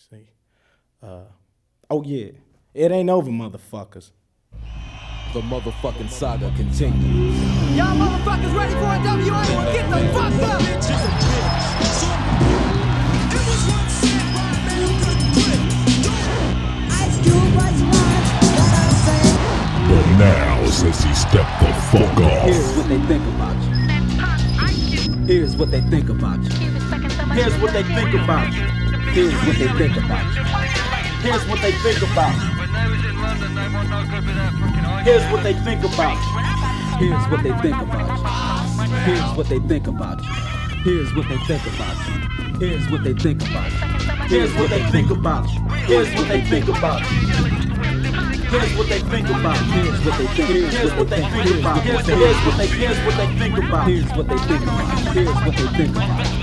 See. Oh yeah. It ain't over, motherfuckers. The motherfucking saga continues. Y'all motherfuckers ready for a WA? Get the fuck up! But now, since he stepped the fuck off, here's what they think about you. Here's what they think about you. Here's what they think about you. Here's what they think about you. Here's what they think about you. Here's what they think about you. Here's what they think about you. Here's what they think about you. Here's what they think about you. Here's what they think about you. Here's what they think about you. Here's what they think about you. Here's what they think about. Here's what they think. Here's what they think about. Here's what they think about. Here's what they think about. Here's what they think about.